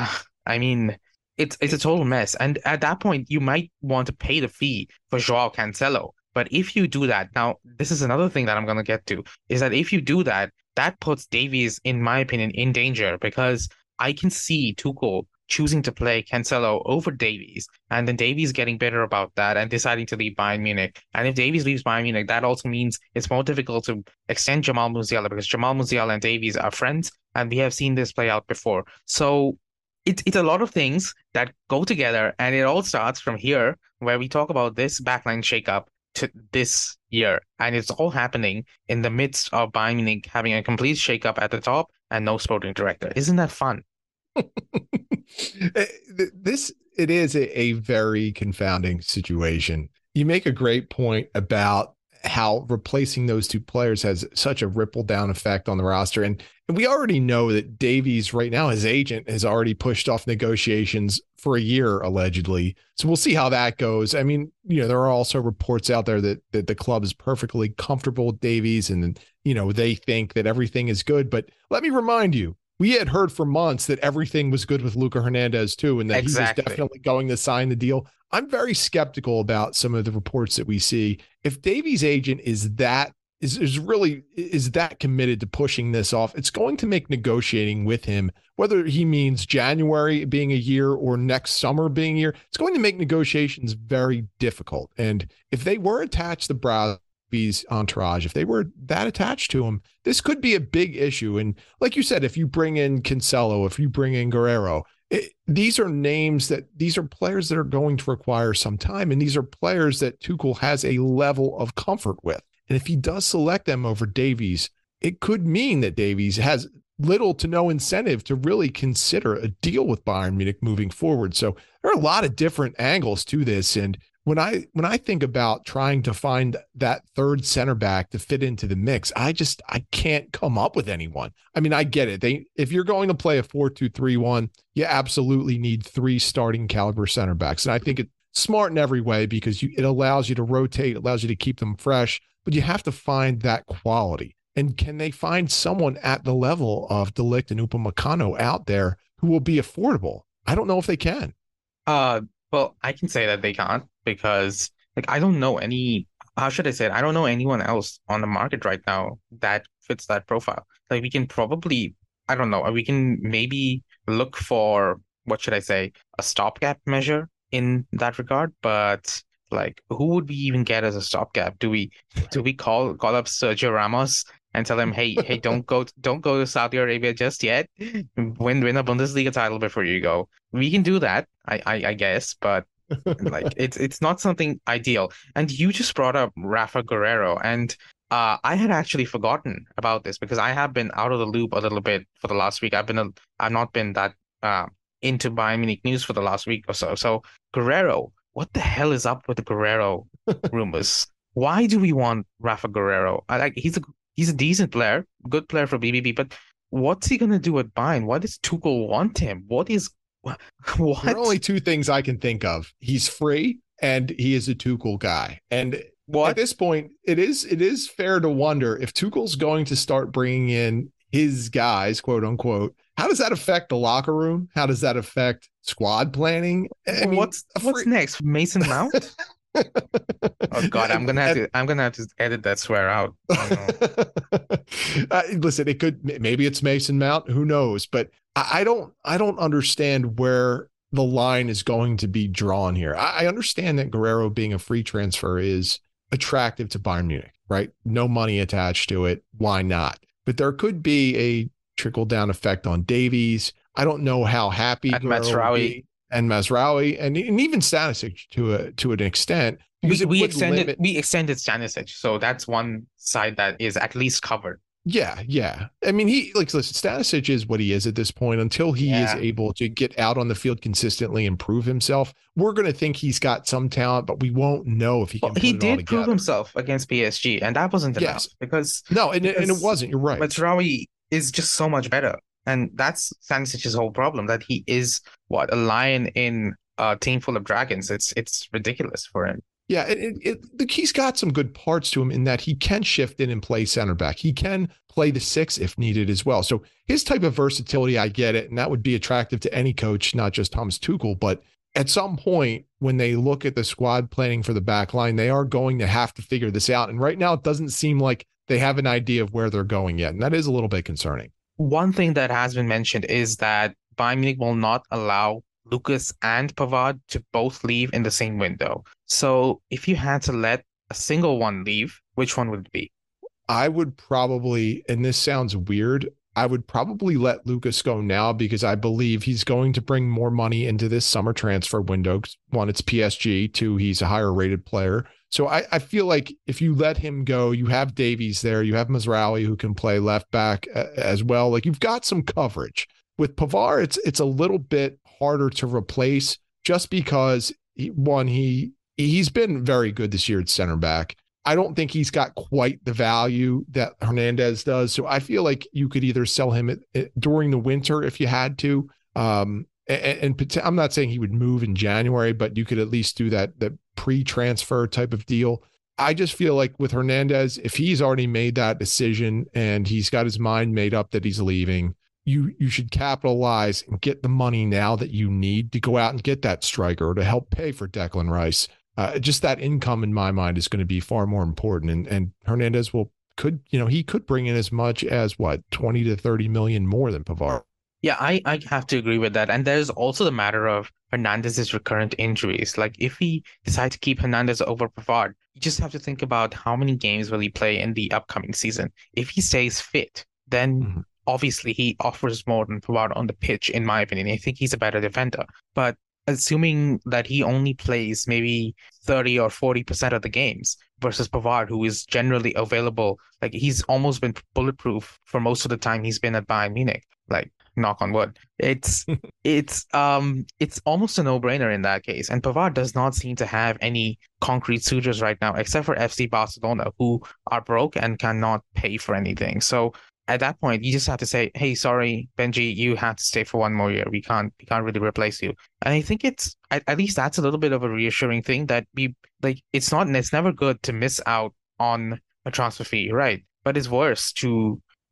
I mean, it's it's a total mess. And at that point, you might want to pay the fee for Joao Cancelo. But if you do that, now this is another thing that I'm going to get to, is that if you do that, that puts Davies, in my opinion, in danger, because I can see Tuchel choosing to play Cancelo over Davies, and then Davies getting bitter about that and deciding to leave Bayern Munich. And if Davies leaves Bayern Munich, that also means it's more difficult to extend Jamal Musiala, because Jamal Musiala and Davies are friends, and we have seen this play out before. So it's it's a lot of things that go together, and it all starts from here, where we talk about this backline shakeup to this year, and it's all happening in the midst of Bayern Munich having a complete shakeup at the top and no sporting director. Isn't that fun?
This it is a, a very confounding situation. You make a great point about how replacing those two players has such a ripple down effect on the roster. And, and we already know that Davies right now, his agent has already pushed off negotiations for a year, allegedly. So we'll see how that goes. I mean, you know, there are also reports out there that, that the club is perfectly comfortable with Davies, and, you know, they think that everything is good. But let me remind you, we had heard for months that everything was good with Luca Hernandez too, and that
exactly.
he was definitely going to sign the deal. I'm very skeptical about some of the reports that we see. If Davies' agent is that is is really is that committed to pushing this off, it's going to make negotiating with him, whether he means January being a year or next summer being a year, it's going to make negotiations very difficult. And if they were attached to Brausby's entourage, if they were that attached to him, this could be a big issue. And like you said, if you bring in Cancelo, if you bring in Guerrero, it, these are names that these are players that are going to require some time. And these are players that Tuchel has a level of comfort with. And if he does select them over Davies, it could mean that Davies has little to no incentive to really consider a deal with Bayern Munich moving forward. So there are a lot of different angles to this. And when I when I think about trying to find that third center back to fit into the mix, I just I can't come up with anyone. I mean, I get it. They if you're going to play a four two three one, you absolutely need three starting caliber center backs. And I think it's smart in every way because you, it allows you to rotate, it allows you to keep them fresh, but you have to find that quality. And can they find someone at the level of de Ligt and Upamecano out there who will be affordable? I don't know if they can.
Uh Well, I can say that they can't because like I don't know any how should I say it? I don't know anyone else on the market right now that fits that profile. Like we can probably I don't know, we can maybe look for what should I say, a stopgap measure in that regard, but like who would we even get as a stopgap? Do we do we call call up Sergio Ramos and tell him, hey, hey, don't go don't go to Saudi Arabia just yet. Win win a Bundesliga title before you go. We can do that, I I, I guess, but like it's it's not something ideal. And you just brought up Rafa Guerrero, and uh, I had actually forgotten about this because I have been out of the loop a little bit for the last week. I've been a, I've not been that uh, into Bayern Munich news for the last week or so. So Guerrero, what the hell is up with the Guerrero rumors? Why do we want Rafa Guerrero? I like he's a he's a decent player, good player for B B B, but what's he gonna do at Bayern? Why does Tuchel want him? What is what?
There are only two things I can think of. He's free and he is a Tuchel guy. And
What?
at this point, it is it is fair to wonder if Tuchel's going to start bringing in his guys, quote unquote. How does that affect the locker room? How does that affect squad planning? I mean,
what's
free...
what's next? Mason Mount? Oh God, I'm gonna have to I'm gonna have to edit that swear out. Oh,
no. uh, listen, it could maybe it's Mason Mount, who knows? But I, I don't I don't understand where the line is going to be drawn here. I, I understand that Guerrero being a free transfer is attractive to Bayern Munich, right? No money attached to it. Why not? But there could be a trickle down effect on Davies. I don't know how happy
and Mazraoui
and Mazraoui and, and even Stanisic to a to an extent.
We, we extended limit... we extended Stanisic, so that's one side that is at least covered.
Yeah, yeah. I mean, he like listen, Stanisic is what he is at this point until he yeah. is able to get out on the field consistently and prove himself. We're going to think he's got some talent, but we won't know if he can.
Well,
put
he
it
did
all
prove himself against P S G, and that wasn't enough
yes.
because
no, and,
because
and it wasn't. You're right.
Mazraoui is just so much better, and that's Stanisic's whole problem. That he is what a lion in a team full of dragons. It's it's ridiculous for him.
Yeah, it, it, it, he's got some good parts to him in that he can shift in and play center back. He can play the six if needed as well. So his type of versatility, I get it. And that would be attractive to any coach, not just Thomas Tuchel. But at some point, when they look at the squad planning for the back line, they are going to have to figure this out. And right now, it doesn't seem like they have an idea of where they're going yet. And that is a little bit concerning.
One thing that has been mentioned is that Bayern Munich will not allow Lucas and Pavard to both leave in the same window. So if you had to let a single one leave, which one would it be?
I would probably, and this sounds weird, I would probably let Lucas go now because I believe he's going to bring more money into this summer transfer window. One, it's P S G. Two, he's a higher rated player. So I, I feel like if you let him go, you have Davies there, you have Mazraoui who can play left back as well. Like you've got some coverage. With Pavard, it's it's a little bit harder to replace just because he, one, he he's been very good this year at center back. I don't think he's got quite the value that Hernandez does. So I feel like you could either sell him at, at, during the winter if you had to. Um, and, and I'm not saying he would move in January, but you could at least do that, that pre-transfer type of deal. I just feel like with Hernandez, if he's already made that decision and he's got his mind made up that he's leaving, you you should capitalize and get the money now that you need to go out and get that striker to help pay for Declan Rice. Uh, just that income in my mind is going to be far more important. And and Hernandez will could, you know, he could bring in as much as what, twenty to thirty million more than Pavard.
Yeah, I, I have to agree with that. And there's also the matter of Hernandez's recurrent injuries. Like if we decide to keep Hernandez over Pavard, you just have to think about how many games will he play in the upcoming season. If he stays fit, then mm-hmm. obviously he offers more than Pavard on the pitch, in my opinion. I think he's a better defender. But assuming that he only plays maybe thirty or forty percent of the games versus Pavard, who is generally available, like he's almost been bulletproof for most of the time he's been at Bayern Munich, like knock on wood. It's it's um it's almost a no-brainer in that case. And Pavard does not seem to have any concrete suitors right now, except for F C Barcelona, who are broke and cannot pay for anything. So at that point, you just have to say, hey, sorry, Benji, you have to stay for one more year. We can't we can't really replace you. And I think it's at, at least that's a little bit of a reassuring thing that we like it's not it's never good to miss out on a transfer fee, right? But it's worse to well,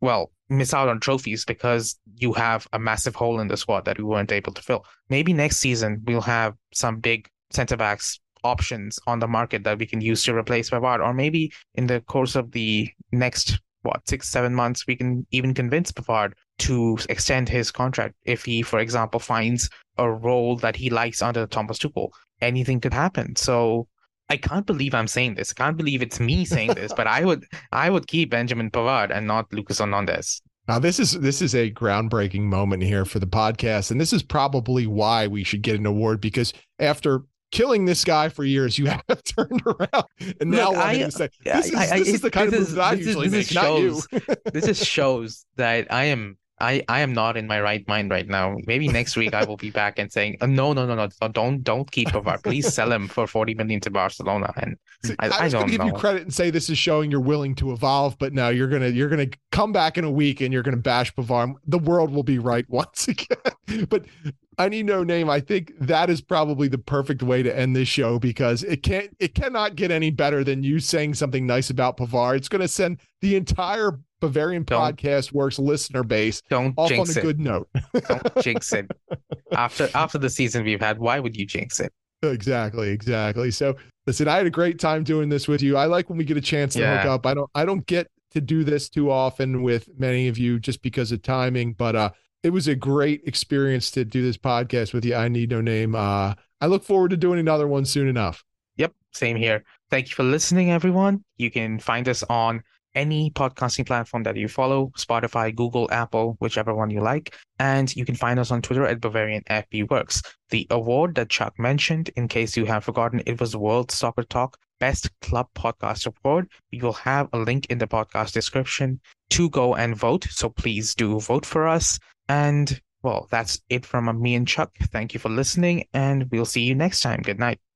miss out on trophies because you have a massive hole in the squad that we weren't able to fill. Maybe next season we'll have some big centre backs options on the market that we can use to replace Pavard, or maybe in the course of the next what six, seven months, we can even convince Pavard to extend his contract if he, for example, finds a role that he likes under Thomas Tuchel. Anything could happen. So I can't believe I'm saying this. I can't believe it's me saying this, but I would I would keep Benjamin Pavard and not Lucas Hernandez.
Now this is this is a groundbreaking moment here for the podcast, and this is probably why we should get an award, because after killing this guy for years, you have turned around and now
Look,
wanting
I,
to say this,
I,
is,
I,
this
it,
is the kind of move
is,
that I
this
usually
is,
make,
this
not
shows,
you.
This just shows that I am I, I am not in my right mind right now. Maybe next week I will be back and saying, oh, no, no, no, no, don't don't keep Pavard. Please sell him for forty million to Barcelona. And
See,
I,
I
I
was
don't
going to give
know.
you credit and say this is showing you're willing to evolve, but now you're gonna you're gonna come back in a week and you're gonna bash Pavard. The world will be right once again. But I need no name. I think that is probably the perfect way to end this show, because it can't it cannot get any better than you saying something nice about Pavard. It's going to send the entire Bavarian
Don't-
Podcast Works listener base
Don't
off on
jinx
a
it.
good note.
Don't jinx it. After after the season we've had, why would you jinx it?
Exactly, exactly. So listen, I had a great time doing this with you. I like when we get a chance to hook
Yeah.
up. I don't I don't get to do this too often with many of you just because of timing, but uh it was a great experience to do this podcast with you. I Need No Name. Uh I look forward to doing another one soon enough.
Yep, same here. Thank you for listening, everyone. You can find us on any podcasting platform that you follow, Spotify, Google, Apple, whichever one you like. And you can find us on Twitter at Bavarian F B Works. The award that Chuck mentioned, in case you have forgotten, it was World Soccer Talk Best Club Podcast Award. We will have a link in the podcast description to go and vote. So please do vote for us. And well, that's it from me and Chuck. Thank you for listening, and we'll see you next time. Good night.